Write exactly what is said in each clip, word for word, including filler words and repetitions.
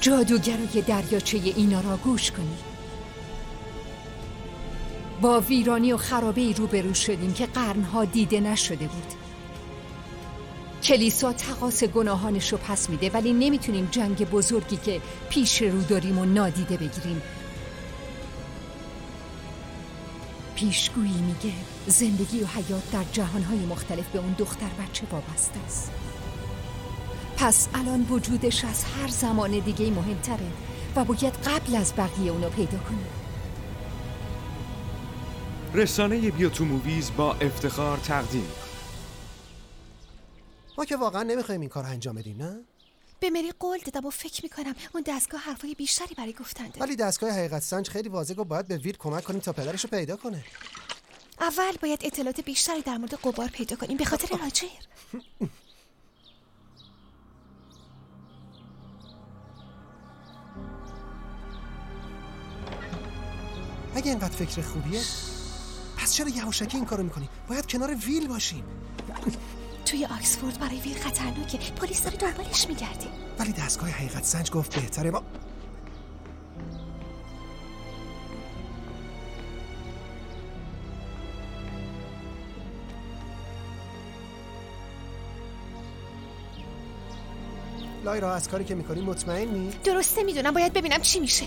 جادوگرای دریاچه اینا را گوش کنی. با ویرانی و خرابه‌ای روبرو شدیم که قرنها دیده نشده بود. کلیسا تقاص گناهانش رو پس میده، ولی نمیتونیم جنگ بزرگی که پیش رو داریم و نادیده بگیریم. پیشگویی میگه زندگی و حیات در جهانهای مختلف به اون دختر بچه وابسته است. پس الان وجودش از هر زمان دیگه مهمتره و باید قبل از بقیه اونو پیدا کنیم. رسانه بیوتو موویز با افتخار تقدیم. ما که واقعا نمیخوایم این کار انجام بدیم، نه؟ به مری قول دادم و فکر میکنم اون دستگاه حرفای بیشتری برای گفتن داره. ولی دستگاه حقیقت سنج خیلی واضحه و باید به ویر کمک کنیم تا پدرشو پیدا کنه. اول باید اطلاعات بیشتری در مورد غبار پیدا کنیم به خاطر راجر. اگه اینقدر فکر خوبیه پس چرا یواشکی این کارو میکنی؟ باید کنار ویل باشیم. توی آکسفورد برای ویل خطرناکه، پلیس داره دنبالش میگرده. ولی دستگاه حقیقت سنج گفت بهتره ما لایرا از کاری که میکنی مطمئنی؟ درسته میدونم، باید ببینم چی میشه.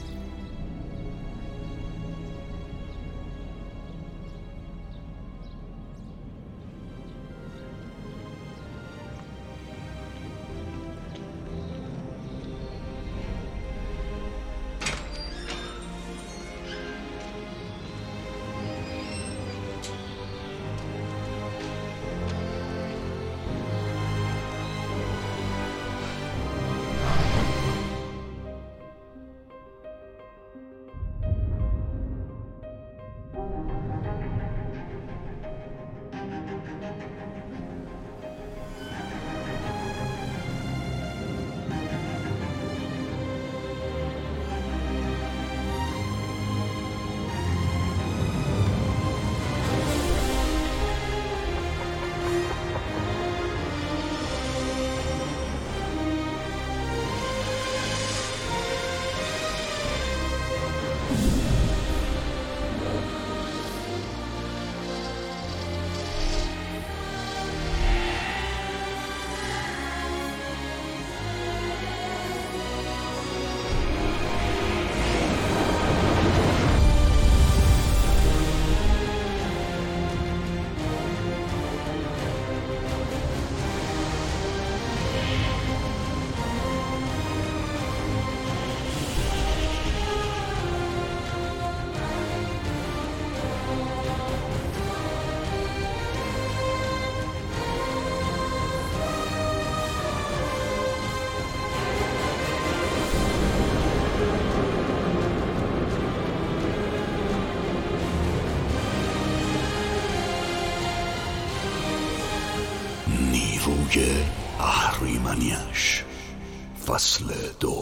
نیروی اهریمنیش فصل دو.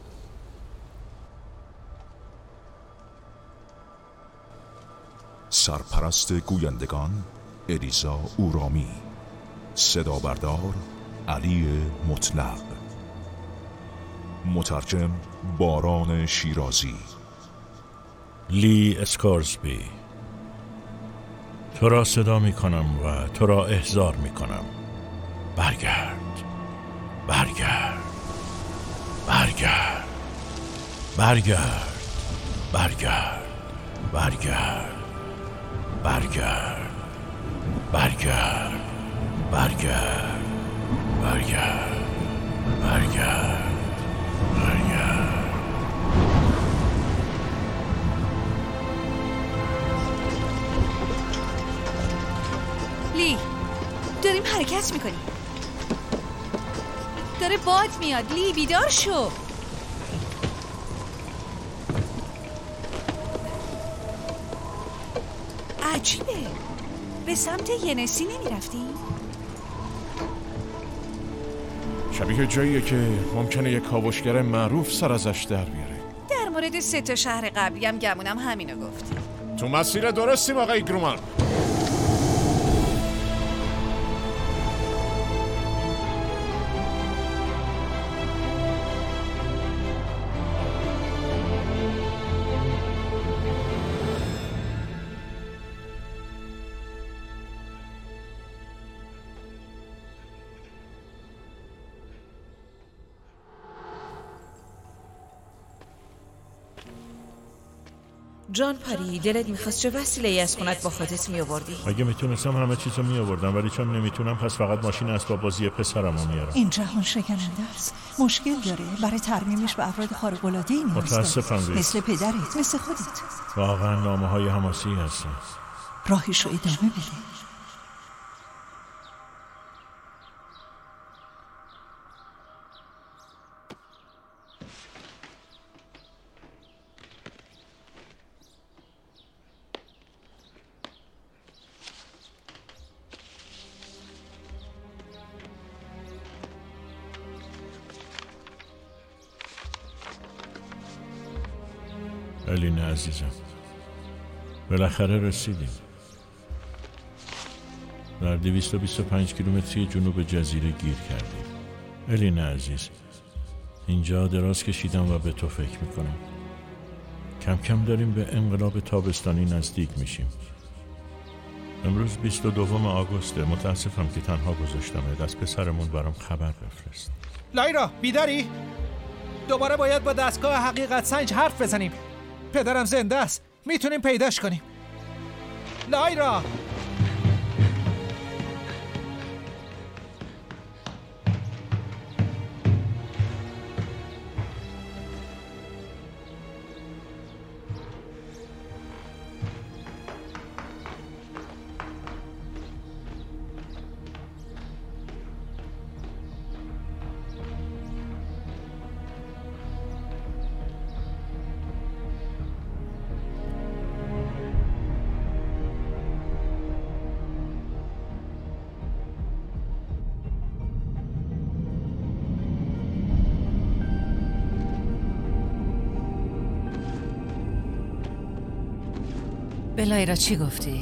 سرپرست گویندگان الیزا اورامی، صدا بردار علی مطلق، مترجم باران شیرازی. لی اسکارزبی، تو را صدا می کنم و تو را احضار می کنم. برگرد، برگرد، برگرد، برگرد، برگرد، برگرد، برگرد، برگرد، برگرد، برگرد، برگرد، برگرد. لی، داریم حرکت میکنیم. داره باد میاد. لی بیدار شو. عجیبه، به سمت ینسی نمیرفتی؟ شبیه جاییه که ممکنه یک کاوشگر معروف سر ازش در بیاره. در مورد سه تا شهر قبلی هم گمونم همینو گفتی. تو مسیر درستیم آقای گرومان. جان پری، دلت میخواست چه وسیله‌ای از خونت با خودت میآوردی؟ اگه میتونستم همه چیزو میآوردم، ولی چون نمیتونم پس فقط ماشین اسباب بازی پسرمو میارم. این جهان شکننده است. مشکل داره. برای ترمیمش به افراد خارق‌العاده‌ای نیاز داره. متاسفم ویل. مثل پدرت، مثل خودت. واقعا نامه‌های حماسی هستن. راهش رو ادامه بده. الین عزیزم، بالاخره رسیدیم. در دویست و بیست و پنج کیلومتری جنوب جزیره گیر کردیم. الین عزیز، اینجا دراز کشیدم و به تو فکر میکنم. کم کم داریم به انقلاب تابستانی نزدیک میشیم. امروز بیست و دوم آگوسته. متاسفم که تنها گذاشتمت. از پسرمون برام خبر بفرست. لایرا، بیداری؟ دوباره باید با دستگاه حقیقت سنج حرف بزنیم. پدرم زنده است. میتونیم پیداش کنیم. لایرا! به لایرا چی گفتی؟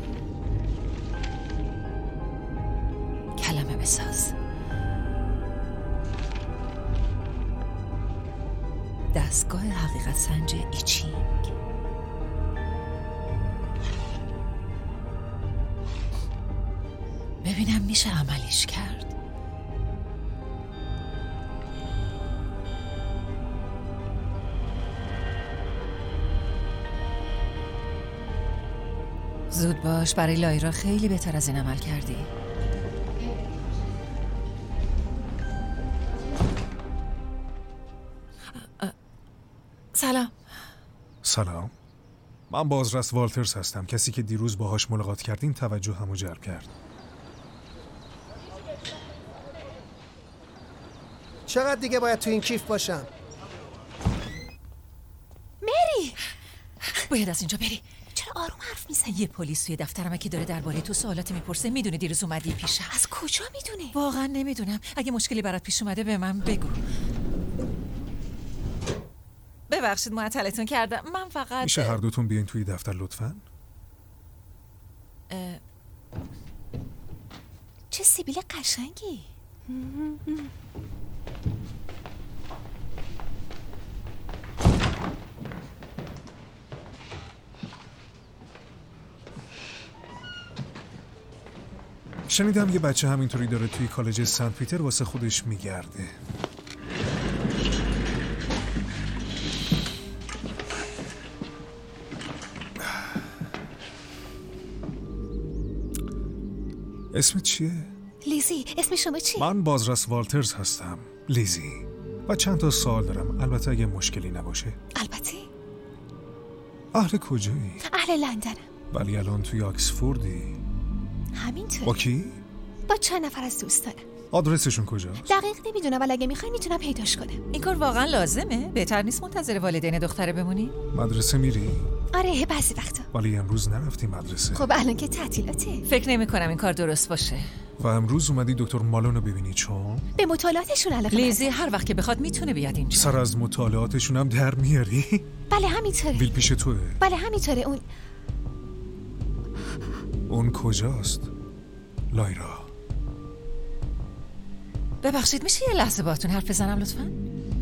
کلمه بساز. دستگاه حقیقت سنج ایچینگ. ببینم میشه عملیش کرد. زود باش، برای لایرا خیلی بهتر از این عمل کردی. سلام. سلام. من بازرس والترز هستم، کسی که دیروز باهاش ملاقات کردین توجه همو جلب کرد. چقدر دیگه باید تو این کیف باشم؟ مری! باید از اینجا بری. چرا آروم حرف میزنی؟ یه پلیس توی دفترمه که داره درباره تو سوالات میپرسه. میدونی دیروز اومدی پیشم. از کجا میدونه؟ واقعا نمیدونم. اگه مشکلی برات پیش اومده به من بگو. ببخشید معطلتون کردم. من فقط میشه هر دوتون بیاین توی دفتر لطفاً؟ اه... چه سیبیل قشنگی. شنیدم یه بچه همینطوری داره توی کالج سنت پیتر واسه خودش میگرده. اسمت چیه؟ لیزی. اسم شما چیه؟ من بازرس والترز هستم. لیزی. و چند تا سوال دارم، البته اگه مشکلی نباشه. البته. اهل کجایی؟ اهل لندنم. ولی الان توی آکسفوردی. همینطور. با کی؟ با چند نفر از دوستانم. آدرسشون کجاست؟ دقیق نمیدونم، ولی اگه میخوای میتونم پیداش کنم. این کار واقعا لازمه؟ بهتر نیست منتظر والدین دختره بمونی؟ مدرسه میری؟ آره بعضی وقتا. ولی امروز نرفتی مدرسه. خب الان که تعطیلاته. فکر نمی کنم این کار درست باشه. و امروز اومدی دکتر مالون رو ببینی چون؟ به مطالعاتشون علاقه لیزی هر وقت که بخواد میتونه بیاد اینجا. سر از مطالعاتشون هم در میاری؟ بله همینطوره. ویل پیش توه؟ بله همینطوره. اون اون کجاست؟ لایرا. ببخشید میشه یه لحظه باهاتون حرف بزنم لطفاً؟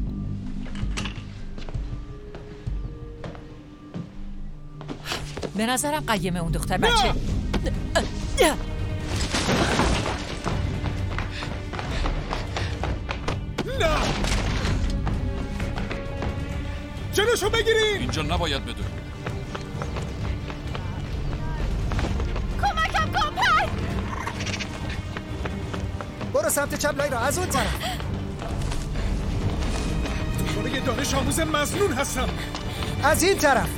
به نظرم قیمه اون دختر بچه. نه. نه. جلوشو بگیرین. اینجا نباید بدون. برو سمت چپ لایرا، از اون طرف. دنبال یه دانش آموز مظنون هستم. از این طرف.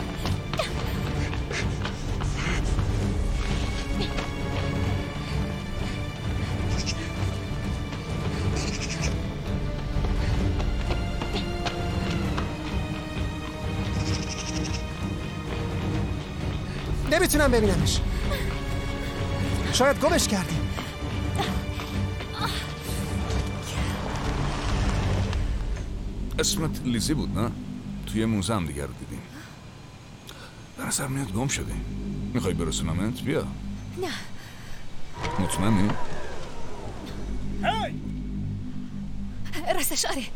نمیتونم ببینمش. شاید گمش کردیم. اسمت لیزی بود نه؟ توی موزه هم دیگر رو دیدیم. در نظر میاد گم شدیم. میخوای برسونمت؟ بیا. نه. مطمئنی؟ هی! راستش آره.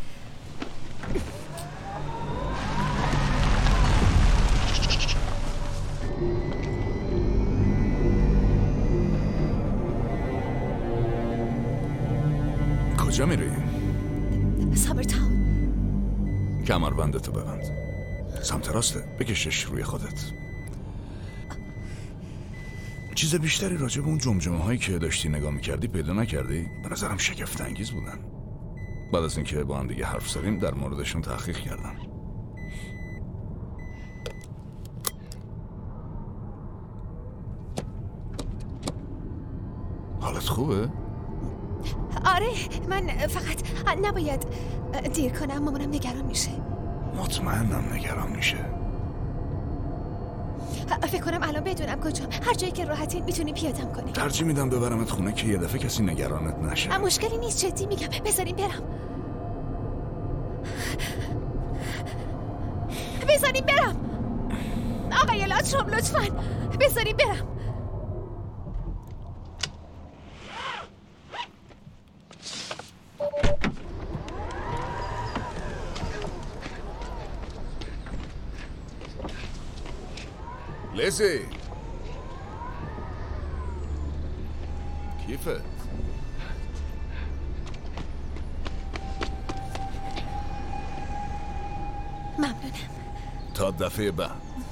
کجا میری؟ سامر تاون. کمربندتو ببند. سمت راسته، بکشش روی خودت. چیز بیشتری راجع به اون جمجمه هایی که داشتی نگاه میکردی پیدا نکردی؟ به نظرم شگفت انگیز بودن. بعد از اینکه با هم دیگه حرف زدیم در موردشون تحقیق کردم. حالت خوبه؟ آره من فقط نباید دیر کنم، مامانم نگران میشه. مطمئنم نگران میشه. فکر کنم الان بدونم کجا. هر جایی که راحتی میتونی پیادم کنی. ترجیح میدم ببرمت خونه که یه دفعه کسی نگرانت نشه. مشکلی نیست، جدی میگم. بذاریم برم. بذاریم برم آقای لاتروم، لطفاً بذاریم برم. لیزی کیفه؟ ممنونم. تا دفعه بعد.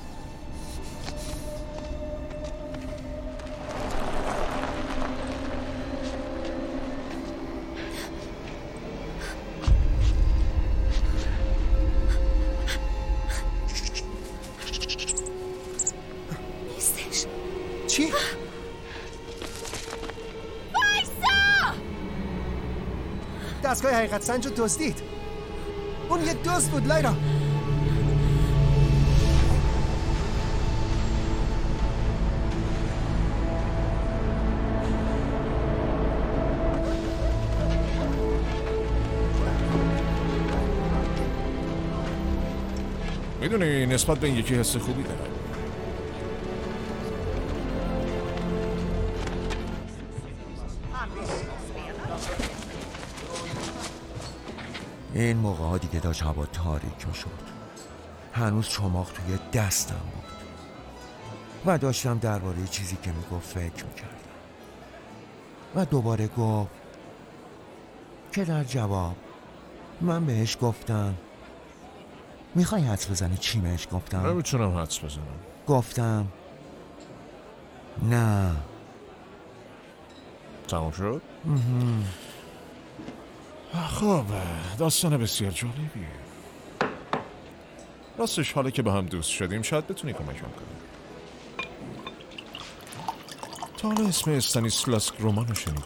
چی؟ وایسا! دستگاه حقیقت سنج رو دزدید. اون یه دزد بود لایرا. میدونی نسبت به این یکی حس خوبی دارم. این موقع ها دیگه داشت هوا تاریک می شد. هنوز چماق توی دستم بود و داشتم درباره چیزی که میگفت فکر میکردم و دوباره گفت که در جواب من بهش گفتم میخوای حدس بزنی چی بهش گفتم؟ نمیتونم حدس بزنم. گفتم نه. تمام شد؟ خب داستان بسیار جالبیه. راستش حالا که با هم دوست شدیم شاید بتونی کمکم کنی. تا حالا اسم استانیسلاس رومان رو شنیدی؟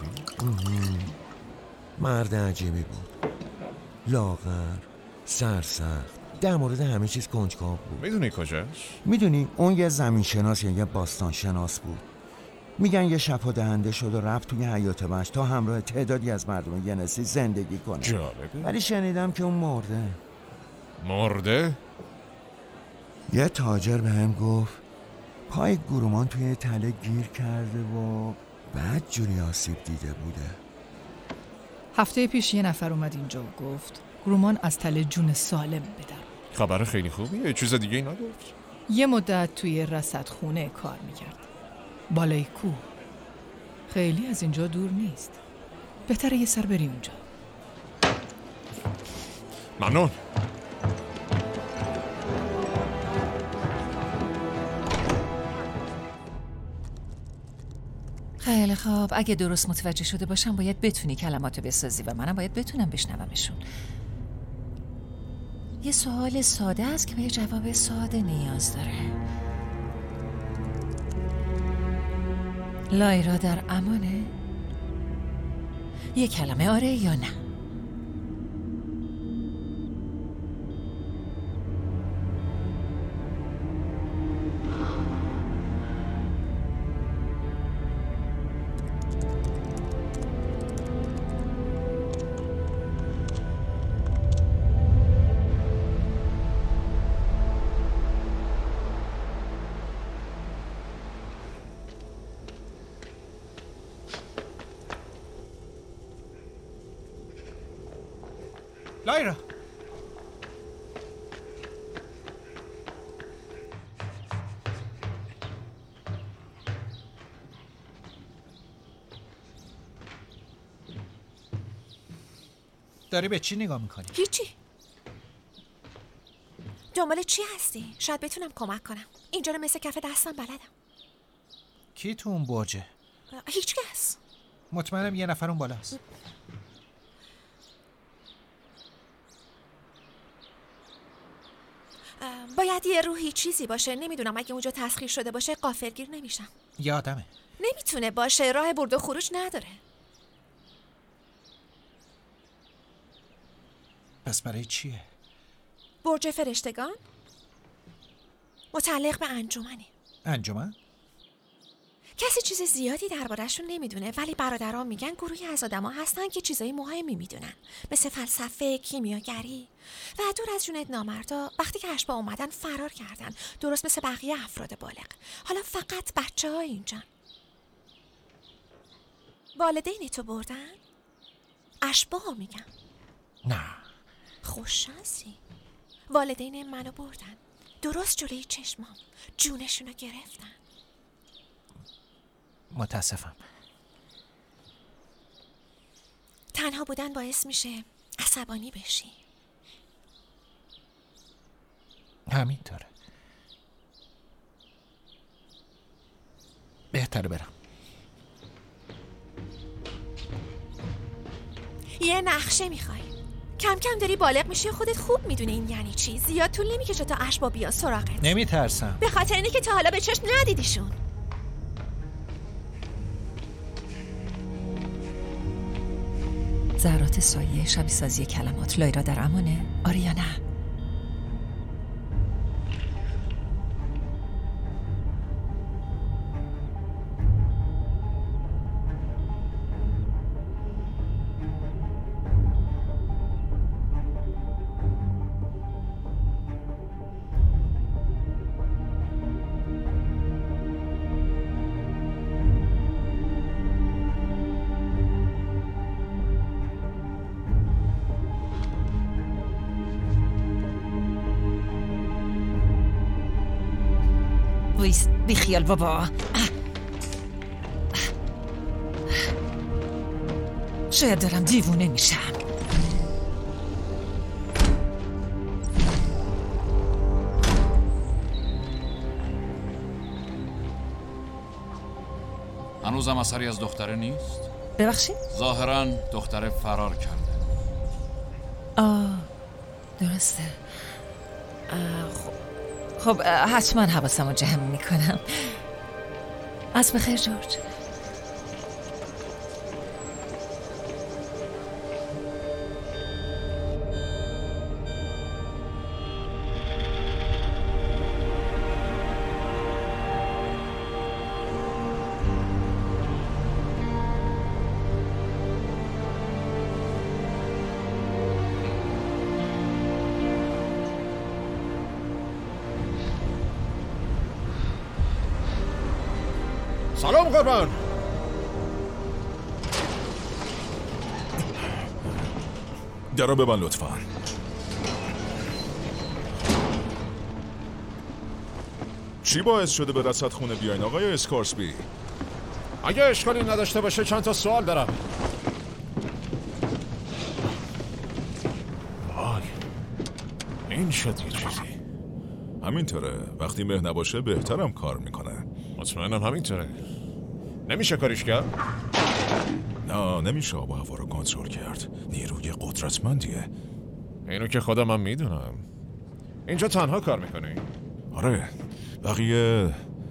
مرد عجیبی بود، لاغر، سرسخت، در مورد همه چیز کنجکاو بود. میدونی کجاست؟ میدونی اون یه زمین شناس یا یه باستان شناس بود. میگن یه شفا دهنده شد و رفت توی حیات وحش تا همراه تعدادی از مردم ینسی زندگی کنه. جالبه. ولی شنیدم که اون مرده. مرده؟ یه تاجر به هم گفت پای گرومان توی تله گیر کرده و بعد جوری آسیب دیده بوده. هفته پیش یه نفر اومد اینجا و گفت گرومان از تله جون سالم بدر. خبر خیلی خوبیه. چیز دیگه ای نگفت؟ یه مدت توی رصدخونه کار میکرد، بالای کوه. خیلی از اینجا دور نیست. بهتره یه سر بری اونجا. ممنون. خیلی خوب، اگه درست متوجه شده باشم باید بتونی کلماتو بسازی و منم باید بتونم بشنومشون. یه سوال ساده است که به یه جواب ساده نیاز داره. لایرا در امانه؟ یه کلمه آره یا نه؟ لایرا، داری به چی نگاه میکنی؟ هیچی. دنبال چی هستی؟ شاید بتونم کمک کنم. اینجا رو مثل کف دستم بلدم. کی تو اون برجه؟ هیچ کس. مطمئنم یه نفر اون بالاست. باید یه روحی چیزی باشه. نمیدونم، اگه اونجا تسخیر شده باشه غافلگیر نمیشم. یه آدمه. نمیتونه باشه، راه برد و خروج نداره. پس برای چیه؟ برج فرشتگان متعلق به انجمنه. انجمن؟ کسی چیز زیادی درباره‌شون نمیدونه، ولی برادران میگن گروهی از آدما هستن که چیزای مهمی میدونن، مثل فلسفه، کیمیاگری و دور از جونت نامردا وقتی که اشباح اومدن فرار کردن، درست مثل بقیه افراد بالغ. حالا فقط بچه‌ها اینجان. والدین تو بردن؟ اشباح میگن. نه. خوششانسی. والدین منو بردن، درست جلوی چشمام، جونشونو گرفتن. متاسفم. تنها بودن باعث میشه عصبانی بشی. همینطوره. بهتره برم. یه نقشه میخوای؟ کم کم داری بالغ میشی، خودت خوب میدونی این یعنی چی. زیاد طول نمیکشه تا اشباح بیان سراغت. نمیترسم. به خاطر اینه که تا حالا به چشم ندیدیشون. ذرات سایه، شبیه سازی کلمات. لایرا در امانه؟ آره یا نه؟ ویست بیخیال بابا. شاید دارم دیوونه میشم. هنوزم اثری از دختره نیست؟ ببخشید؟ ظاهراً دختره فرار کرده. آه درسته. آه خب خب حتما حواسمو جمع میکنم. از بخیر جورج. سلام قربان. درا ببند لطفاً. چی باعث شده به رصد خونه بیاین آقای اسکارسبی؟ اگه اشکالی نداشته باشه چند تا سوال دارم. وای این شد یه چیزی. همینطوره، وقتی مه نباشه بهترم کار میکنه. مطمئنم همینطوره. نمیشه کاریش کرد؟ نه نمیشه آب و هوا رو کنترل کرد. نیروی قدرتمندیه. اینو که خودم هم میدونم. اینجا تنها کار میکنی؟ آره بقیه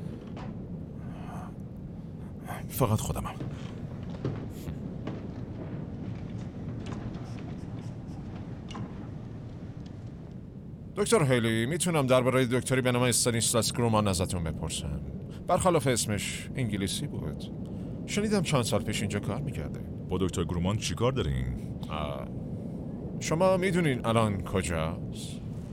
فقط خودمم. دکتر هیلی، میتونم درباره دکتری به نام استانیسلاس گرومان ازتون بپرسم؟ برخلاف اسمش انگلیسی بود. شنیدم چند سال پیش اینجا کار میکرده. با دکتر گرومان چی کار دارین؟ شما میدونین الان کجاست؟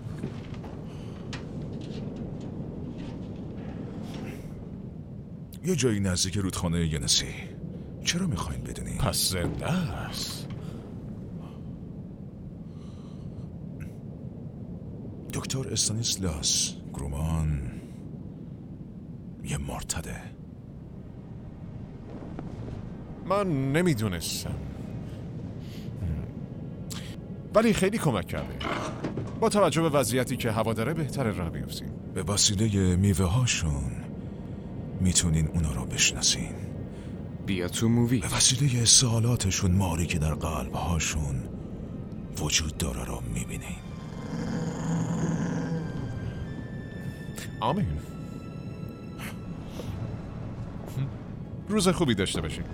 یه جایی نزدیک رودخانه ینسی. چرا میخواین بدونین؟ پس زنده است. دکتر استانیسلاس گرومان یه مرتده. من نمیدونستم، ولی خیلی کمک کرده. با توجه به وضعیتی که هوا داره بهتره راه بیفتیم. به وسیله میوه هاشون میتونین اونا رو بشناسین. بیا تو مووی. به وسیله سوالاتشون ماری که در قلب هاشون وجود داره رو میبینین. آمین. روز خوبی داشته باشیم.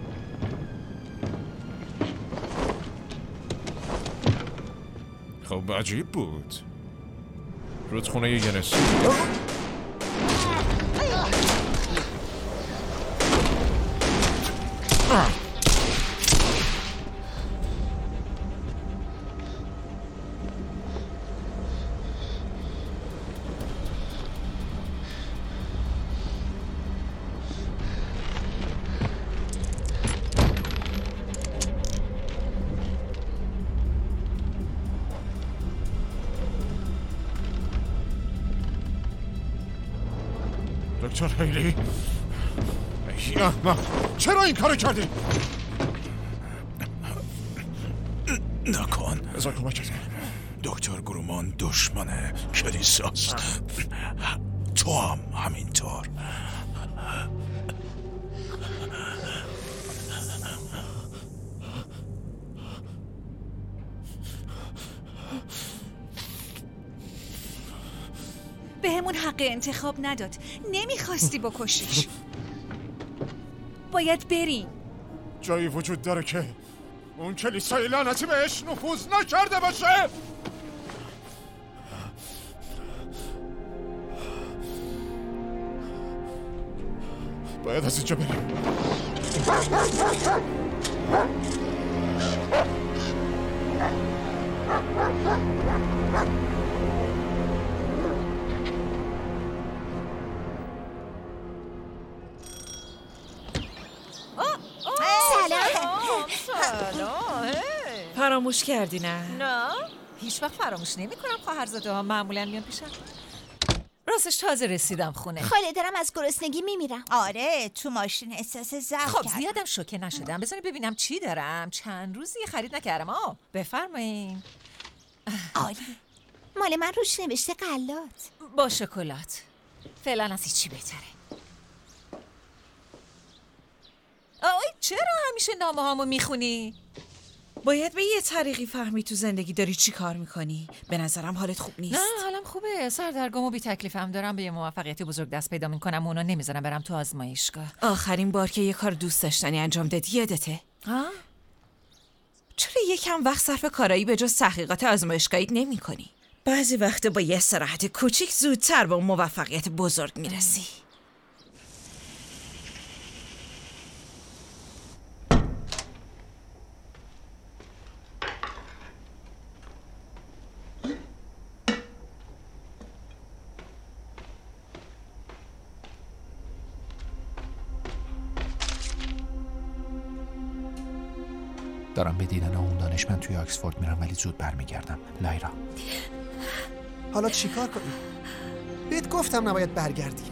خب عجیب بود. رودخونه ینسی. دکتر هیلی، ای احمق، چرا این کارو کردی؟ نکن. بذار کمکت کنم. دکتر گرومان دشمن کلیساست. تو هم همینطور. به همون حق انتخاب نداد. نمیخواستی بکشیش. باید بریم. جایی وجود داره که اون کلیسای لعنتی بهش نفوذ نکرده باشه. باید از اینجا بریم. فراموش کردی نه؟ نه هیچ وقت فراموش نمی کنم. خواهرزاده ها معمولا میان پیشم. راستش تازه رسیدم خونه. خاله دارم از گرسنگی میمیرم. آره تو ماشین احساس ضعف خب کردم. زیادم شوکه نشدم. بذاری ببینم چی دارم. چند روزی خرید نکردم. آه بفرمایین. عالی. مال من روش نوشته غلات. با شکلات. فعلا از هیچی بهتره. آی چرا همیشه نامه هامو میخونی؟ باید به یه طریقی فهمی تو زندگی داری چی کار میکنی. به نظرم حالت خوب نیست. نه حالم خوبه. سردرگم و بی تکلیفم دارم. به یه موفقیت بزرگ دست پیدا میکنم و اونا نمیذارم برم تو آزمایشگاه. آخرین بار که یه کار دوست داشتنی انجام دادی یادته؟ ها؟ چرا یکم وقت صرف کارایی به جز تحقیقات آزمایشگاهی نمی کنی؟ بعضی وقت با یه استراحت کوچیک زودتر به اون موفقیت بزرگ میرسی. دارم به دیدن اون دانشمند توی آکسفورد میرم ولی زود برمیگردم. لایرا حالا چیکار کنیم؟ بهت گفتم نباید برگردی.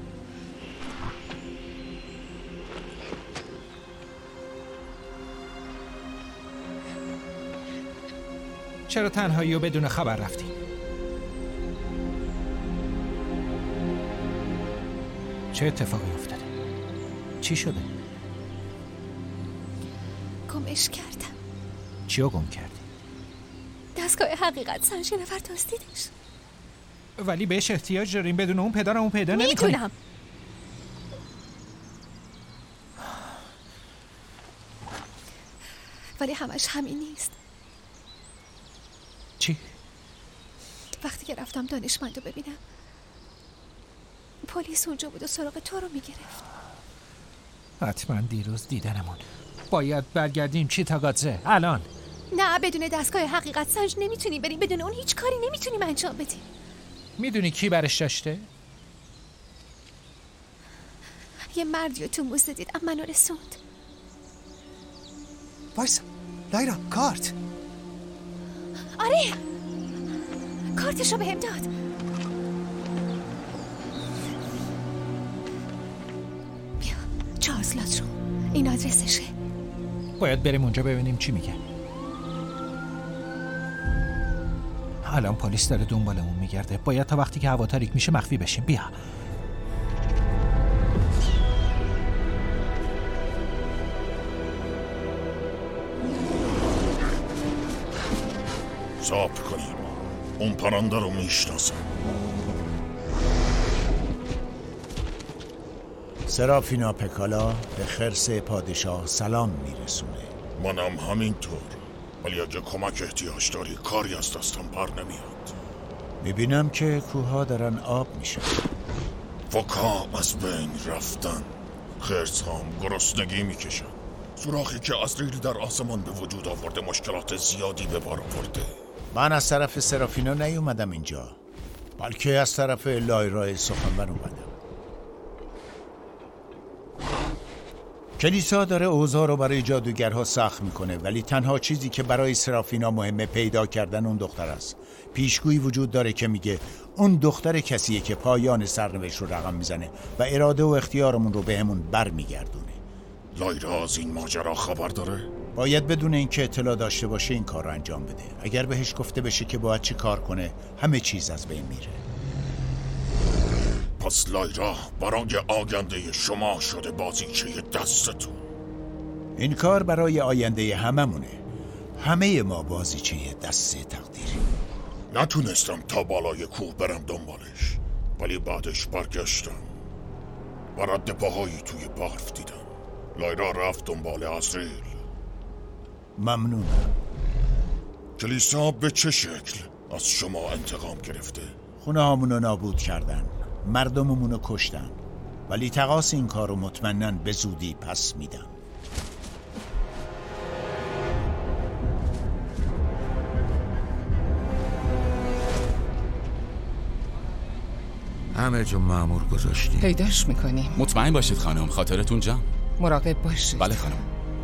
چرا تنهایی و بدون خبر رفتی؟ چه اتفاقی افتاده؟ چی شده؟ گمش کردم. چیو گم کردی؟ دستگاه حقیقت سنج نفر دزدیدش. ولی بهش احتیاج داریم، بدون اون پدرمون پیدا نمی‌کنیم. میتونم. ولی همش همین نیست. چی؟ وقتی که رفتم دانشمندو ببینم، پلیس اونجا بود و سراغ تو رو میگرفت. حتما دیروز دیدنمون. باید برگردیم چی تاگاتزه الان. نه، بدون دستگاه حقیقت سنج نمیتونیم بریم. بدون اون هیچ کاری نمیتونیم انجام بدیم. میدونی کی برش داشته؟ یه مردیو تو موزه دید اما منو رسوند. وایسا لایرا، کارت. آره، کارتشو بهم داد. بیا چارلز لاترو، این آدرسشه. باید بریم اونجا ببینیم چی میگه. الان پلیس داره دنبالمون میگرده. باید تا وقتی که هوا تاریک میشه مخفی بشیم. بیا. صبر کنیم، اون پرنده رو میشناسم. سرافینا پکالا به خرس پادشاه سلام میرسونه. منم همینطور، ولی اگه کمک احتیاج داری کاری از دستم بر نمیاد. میبینم که کوها دارن آب میشن. فکا از بین رفتن، خرس هم گرسنگی میکشن. سوراخی که از ریل در آسمان به وجود آورده مشکلات زیادی به بار آورده. من از طرف سرافینا نیومدم اینجا، بلکه از طرف لایرا سخنور اومدم. کلیسا داره اوضاع رو برای جادوگرها سخت میکنه، ولی تنها چیزی که برای سرافینا مهمه پیدا کردن اون دختر است. پیشگویی وجود داره که میگه اون دختر کسیه که پایان سرنوشت رو رقم میزنه و اراده و اختیارمون رو بهمون بر میگردونه. لایرا از این ماجرا خبر داره؟ باید بدون اینکه اطلاع داشته باشه این کار رو انجام بده. اگر بهش گفته بشه که باید چی کار کنه، همه چیز از بین میره. پس لایرا برای آینده شما شده بازیچه دستتون. این کار برای آینده هممونه. همه ما بازیچه دست تقدیری. نتونستم تا بالای کوه برم دنبالش، ولی بعدش برگشتم و رد پاهایی توی برف دیدم. لایرا رفت دنبال ازریل. ممنونم. کلیسا به چه شکل از شما انتقام گرفته؟ خونه هامونو نابود کردن، مردممونو کشتن، ولی تقاس این کارو مطمئناً به زودی پس میدم. همه جو مأمور گذاشتیم. پیداش میکنیم. مطمئن باشید خانم، خاطرتون جمع. مراقب باشید. بله خانم.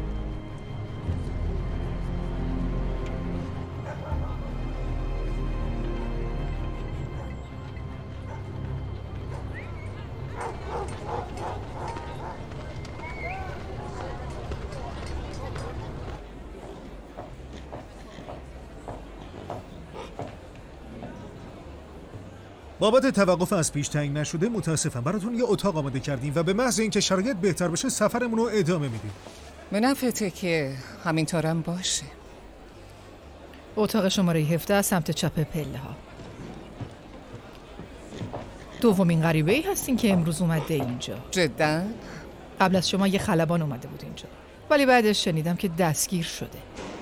بابت توقف از پیش تعیین نشده متاسفم. براتون یه اتاق آماده کردیم و به محض اینکه شرایط بهتر بشه سفرمون رو ادامه میدیم. منفته که همینطورم باشه. اتاق شماره هفده از سمت چپ پله ها. دومین غریبه ای هستین که امروز اومده اینجا. جدا؟ قبل از شما یه خلبان اومده بود اینجا، ولی بعدش شنیدم که دستگیر شده.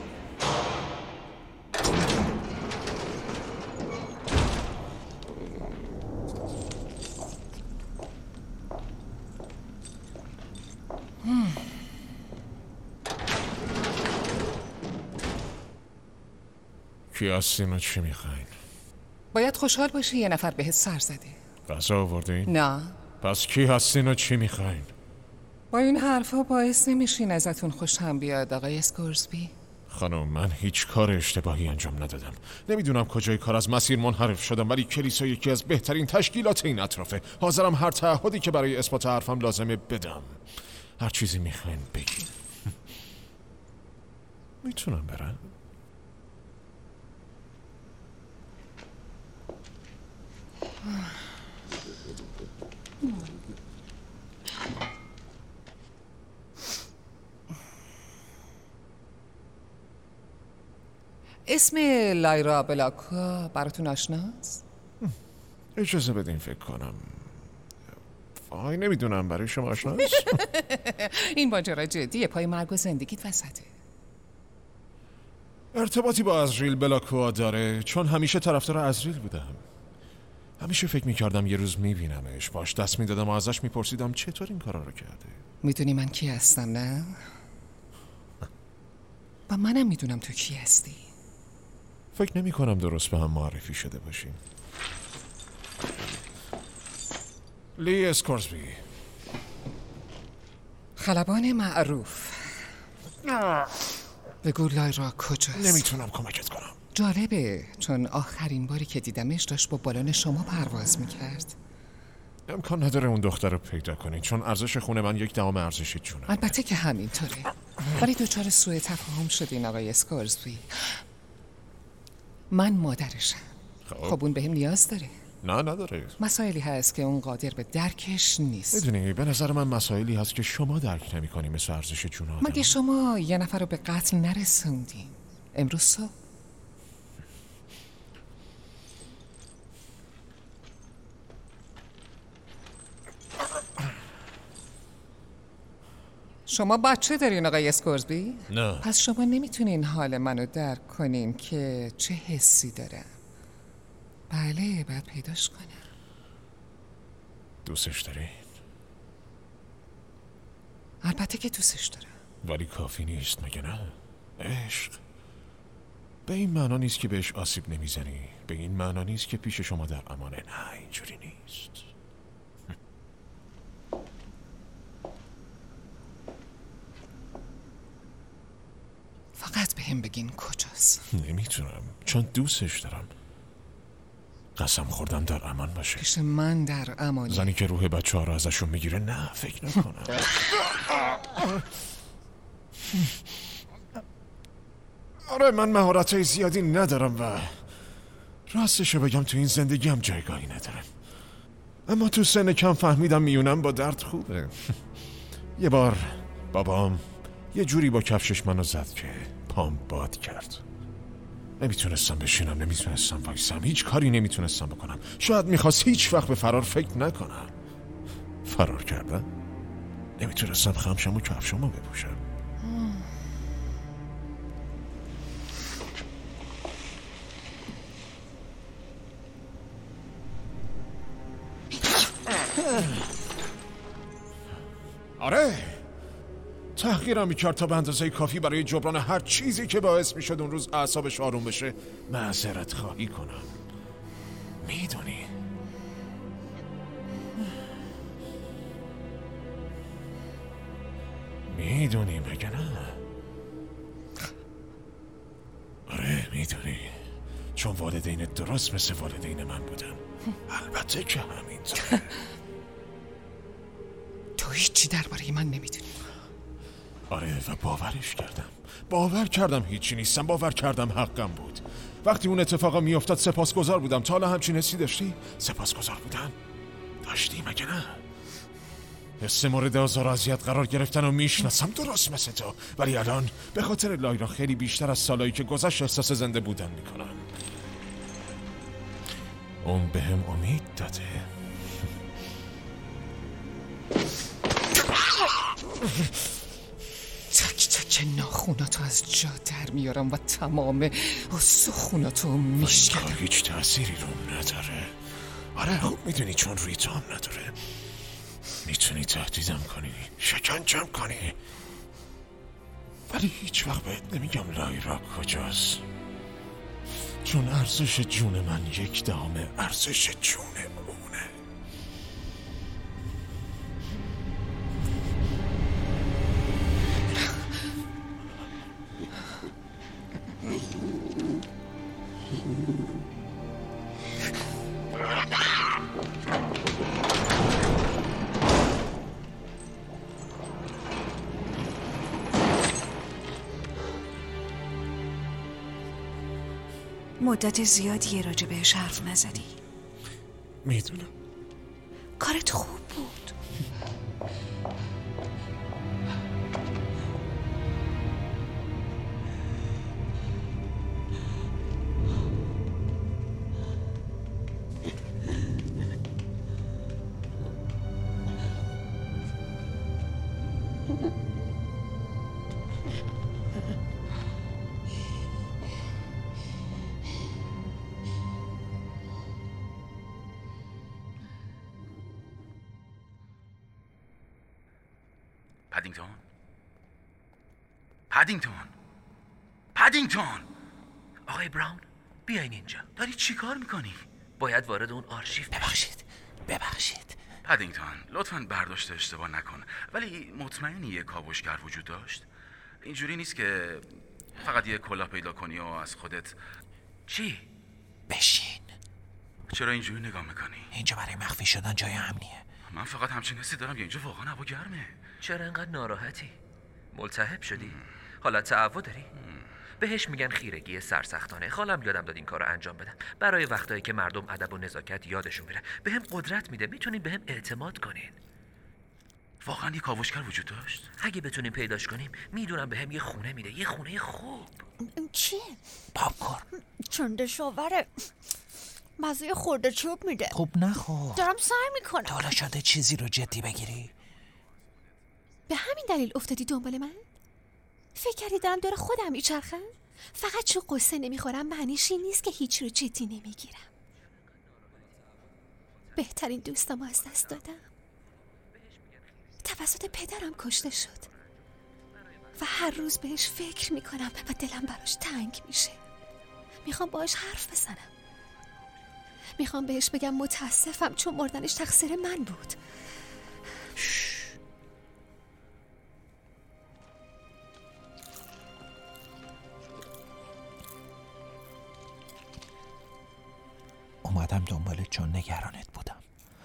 کی هستین و چی میخواین؟ باید خوشحال باشی یه نفر بهت سر زده. غذا آوردین؟ نه. پس کی هستین و چی میخواین؟ با این حرفا باعث نمیشین ازتون خوشم بیاد آقای اسکورسبی. خانم، من هیچ کار اشتباهی انجام ندادم. نمیدونم کجای کار از مسیر منحرف شدم، ولی کلیسا یکی از بهترین تشکیلات این اطرافه. حاضرم هر تعهدی که برای اثبات حرفم لازمه بدم. هر چیزی میخواین بگین. میتونم برم؟ اسم لایرا بلاکوا براتون آشناست؟ اجازه بدین فکر کنم. آی نمیدونم برای شما آشناست؟ این ماجرا جدیه، پای مرگ و زندگیت وسطه. ارتباطی با ازریل بلاکوا داره، چون همیشه طرفدار ازریل بودم. همیشه فکر میکردم یه روز میبینمش، باش دست میدادم و ازش میپرسیدم چطور این کارا رو کرده. میدونی من کی هستم نه؟ و منم میدونم تو کی هستی. فکر نمی کنم درست به هم معرفی شده باشیم. لی اسکورسبی، خلبان معروف. بگو لایرا کجاست؟ نمیتونم کمکت کنم. جالبه، چون آخرین باری که دیدمش داشت با بالون شما پرواز میکرد. امکان نداره اون دختر رو پیدا کنی، چون ارزش خونه من یک دهم ارزش جونه. البته که همینطوره، ولی دوچار سوء تفاهم شدین آقای اسکورسبی. من مادرشم. خب, خب اون بهم نیاز داره. نه نداره. مسائلی هست که اون قادر به درکش نیست. میدونی به نظر من مسائلی هست که شما درک نمی کنی، مثل ارزش جون آدم. مگه شما یه نفر رو به قتل نرسوندین امروز صبح؟ شما بچه دارین آقای اسکورسبی؟ نه. پس شما نمیتونین حال منو درک کنین که چه حسی دارم. بله، باید پیداش کنم. دوستش دارین؟ البته که دوستش دارم. ولی کافی نیست مگه نه؟ عشق به این معنا نیست که بهش آسیب نمیزنی، به این معنا نیست که پیش شما در امانه. نه اینجوری نیست. فقط به هم بگین کجاست. نمیتونم، چون دوستش دارم. قسم خوردم در امان باشه. پیش من در امانی. زنی که روح بچه ها رو ازشون میگیره، نه فکر نکنم. آره من مهارت‌های زیادی ندارم و راستشو بگم تو این زندگی هم جایگاهی ندارم، اما تو سن کم فهمیدم میونم با درد خوبه. یه بار بابام یه جوری با کفشش منو زد که پام باد کرد. نمیتونستم بشینم، نمیتونستم وایسم، هیچ کاری نمیتونستم بکنم. شاید میخواست هیچ وقت به فرار فکر نکنم. فرار کردم. نمیتونستم خمشم و کفشمو بپوشم. آره تحقیرم میکرد تا به اندازه کافی برای جبران هر چیزی که باعث میشد اون روز اعصابش آروم بشه معذرت خواهی کنم. میدونی میدونی مگه نه؟ آره میدونی، چون والدین درست مثل والدین من بودن. البته که همینطوره. تو هیچی درباره من نمیدونی. آره و باورش کردم، باور کردم هیچی نیستم، باور کردم حقم بود. وقتی اون اتفاقا میافتاد سپاسگزار بودم. تا حالا همچین حسی داشتی؟ سپاسگزار بودن داشتی مگه نه؟ حس مورد آزار و اذیت قرار گرفتن و میشناسم درست مثل تو، ولی الان به خاطر لایرا خیلی بیشتر از سالایی که گذشت احساس زنده بودن میکنم. اون به هم امید داده. تک تک ناخوناتو از جا در میارم و تمام سخوناتو میشکنم. هیچ تأثیری روم نداره. آره خوب میدونی، چون روی تو هم نداره. میتونی تهدیدم کنی، شکنجم کنی، ولی هیچ وقت بهت نمیگم لایرا کجاست، چون ارزش جون من یک دهم ارزش جون اونه. مدت زیادی راجع بهش حرف نزدی. میدونم کارت خوب بود. پدینگتون؟ پدینگتون؟ پدینگتون! آقای براون بیاین اینجا. داری چی کار میکنی؟ باید وارد اون آرشیو. ببخشید ببخشید پدینگتون لطفاً برداشت اشتباه نکن، ولی مطمئنی یه کاوشگر وجود داشت؟ اینجوری نیست که فقط یه کلاه پیدا کنی و از خودت. چی؟ بشین. چرا اینجوری نگاه میکنی؟ اینجا برای مخفی شدن جای امنیه. من فقط همچین حسی دارم که اینجا واقعا هوا گرمه. چرا انقدر ناراحتی؟ ملتهب شدی؟ حالت تعو داری؟ بهش میگن خیرگی سرسختانه. خالم یادم داد این کارو انجام بدم برای وقتایی که مردم ادب و نزاکت یادشون میره. بهم قدرت میده، میتونین بهم اعتماد کنین. واقعا یه کاوشگر وجود داشت؟ اگه بتونیم پیداش کنیم میدونم بهم یه خونه میده، یه خونه خوب. چیه؟ پاپکورن. چنده شاوره. مزه خورده چوب میده. خوب نخور. دارم سعی میکنم. تا حالا شده چیزی رو جدی بگیری؟ به همین دلیل افتادی دنبال من؟ فکر کردی دارم دور خودم میچرخم؟ فقط چون قصه نمیخورم معنیش این نیست که هیچ رو جدی نمیگیرم. بهترین دوستم از دست دادم. توسط پدرم کشته شد و هر روز بهش فکر میکنم و دلم براش تنگ میشه. میخوام باهاش حرف بزنم. میخوام بهش بگم متاسفم چون مردنش تقصیر من بود. اومدم دنبالت چون نگرانت بودم.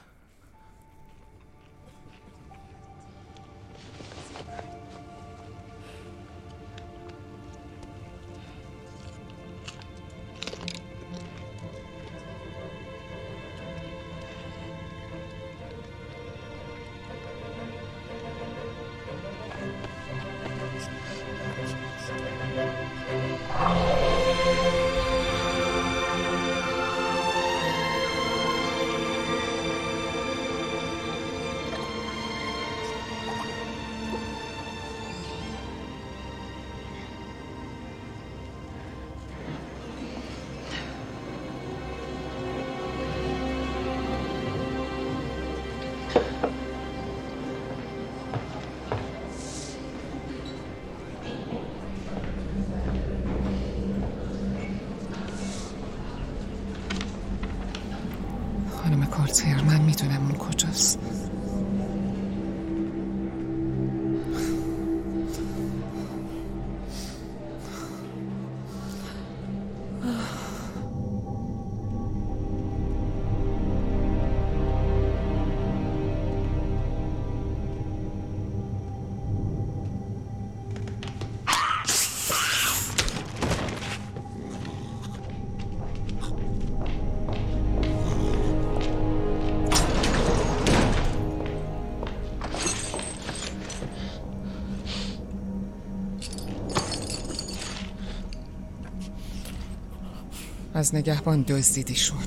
خانم کارتر، من میدونم اون کجاست. از نگهبان دزدیدیشون.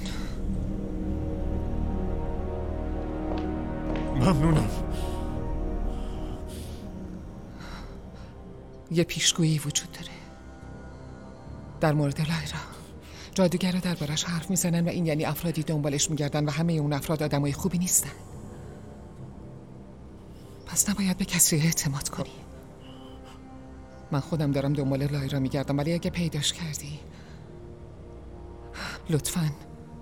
ممنونم. یه پیشگویی وجود داره در مورد لایرا. جادوگرا دربارش حرف میزنن و این یعنی افرادی دنبالش میگردن و همه اون افراد آدمای خوبی نیستن. پس نباید به کسی اعتماد کنی. من خودم دارم دنبال لایرا میگردم، ولی اگه پیداش کردی لطفاً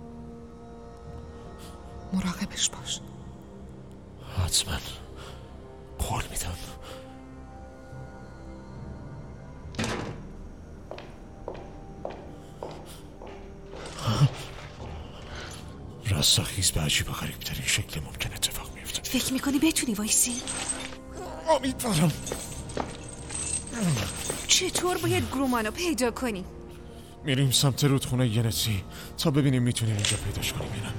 مراقبش باش. حتما قول میدم. رستاخیز به عجیب و غریب ترین شکل ممکن اتفاق میفته. فکر میکنی بتونی وایسی؟ امیدوارم. چطور باید گرومانو پیدا کنی؟ میریم سمت رودخونه ینسی تا ببینیم میتونیم اینجا پیداش کنیم یا نه.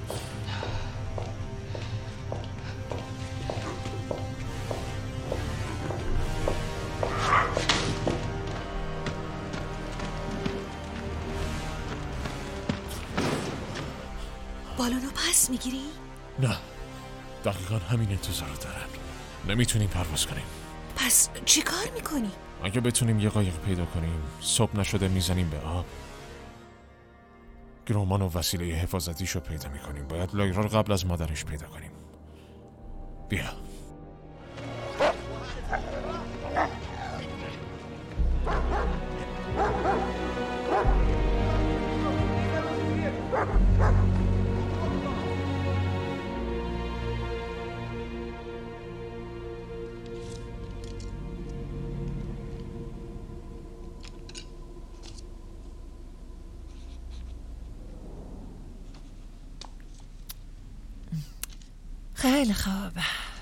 بالونو پس میگیری؟ نه، دقیقا همین انتظار دارم. نمیتونیم پرواز کنیم. پس چی کار میکنی؟ اگه بتونیم یه قایق پیدا کنیم، صبح نشده میزنیم به آب. گرومان و وسیله حفاظتیشو پیدا میکنیم. باید لایرا رو قبل از مادرش پیدا کنیم. بیا. خیلی خوب.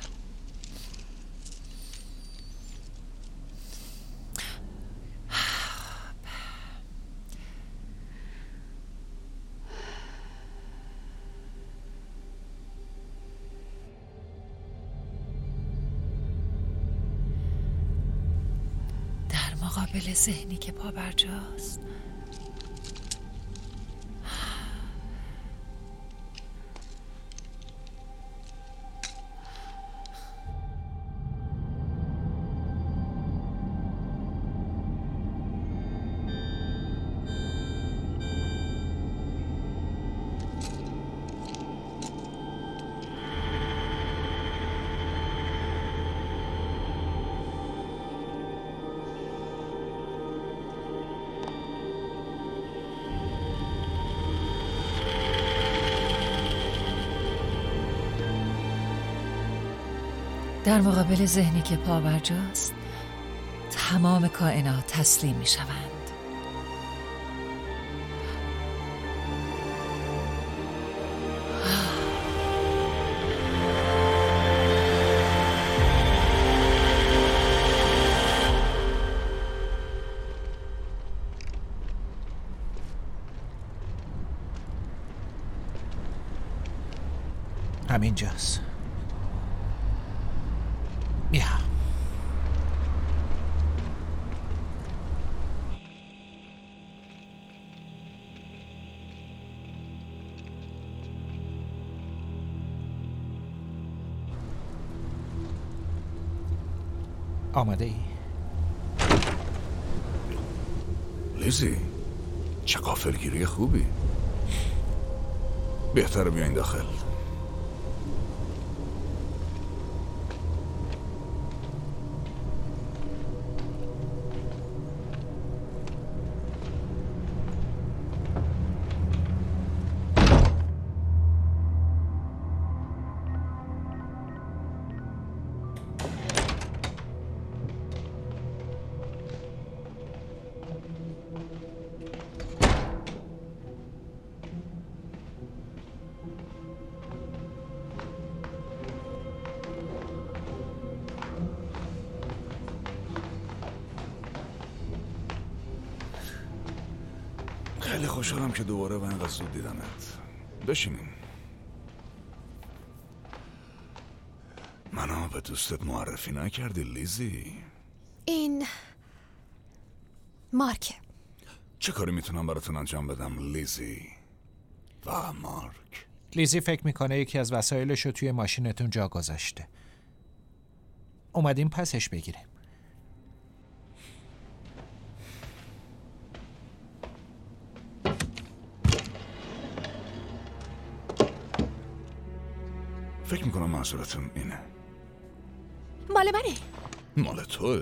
در مقابل ذهنی که پابرجاست، در مقابل ذهنی که پابرجاست، تمام کائنات تسلیم می شوند. همینجاست. بیا. آماده ای؟ لیزی، چه غافلگیری خوبی. بهتره بیاین داخل. خیلی خوشحالم که دوباره و اینقدر زود دیدمت. بشینیم. منو به دوستت معرفی نکردی لیزی؟ این مارک. چه کاری میتونم براتون انجام بدم لیزی و مارک؟ لیزی فکر میکنه یکی از وسایلش رو توی ماشینتون جا گذاشته. اومدیم پسش بگیریم. فکر میکنم منظورتون اینه. مال منه. مال توه؟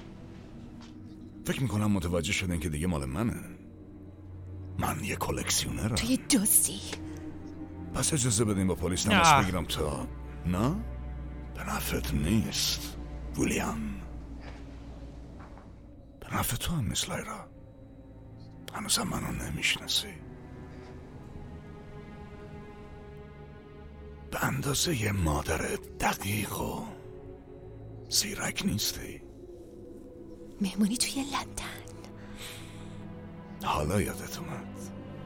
فکر میکنم متوجه شدین که دیگه مال منه. من یه کلکسیونرم. توی دوستی. پس اجازه بدین با پلیس تماس بگیرم تا... نه؟ به نفعت نیست ویلیام. به نفع تو هم نیست لایرا. هنوزم منو نمیشناسی. به اندازه یه مادر دقیق و زیرک نیستی. مهمونی توی لندن. حالا یادت اومد.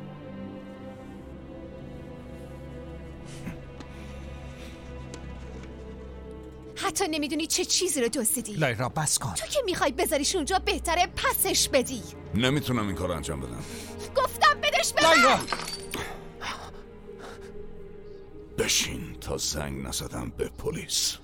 حتی نمیدونی چه چیزی رو دزدیدی. لایرا بس کن. تو که میخوای بذاریش اونجا بهتره پسش بدی. نمیتونم این کار رو انجام بدم. گفتم بدش بدم. لایرا بشین تا زنگ نزدم به پلیس.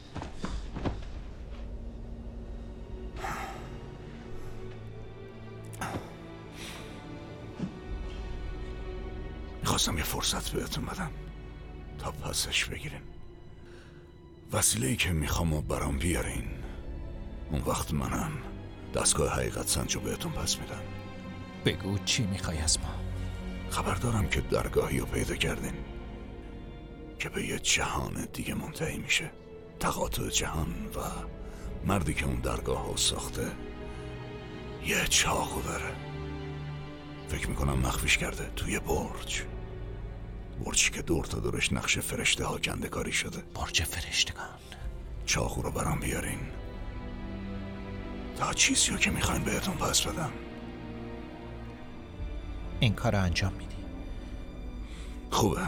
میخواستم یه فرصت بهتون بدم تا پسش بگیرین. وسیله‌ای که میخوام و برام بیارین، اون وقت منم دستگاه حقیقت سنجو بهتون پس میدم. بگو چی میخوای از ما؟ خبر دارم که درگاهی رو پیدا کردین که به یه جهان دیگه منتهی میشه. تقاطع جهان و مردی که اون درگاه رو ساخته یه چاقو داره. فکر میکنم مخفیش کرده توی برج. برجی که دور تا دورش نقش فرشته ها کنده‌کاری شده. برج فرشتگان. چاقو رو برام بیارین تا چیزی رو که میخواین بهتون پس بدم. این کار رو انجام میدی؟ خوبه.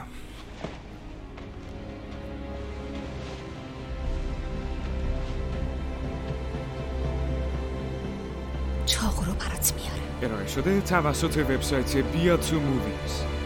چاقو رو برات میاره. ارائه شده توسط وبسایت بیا تو موویز.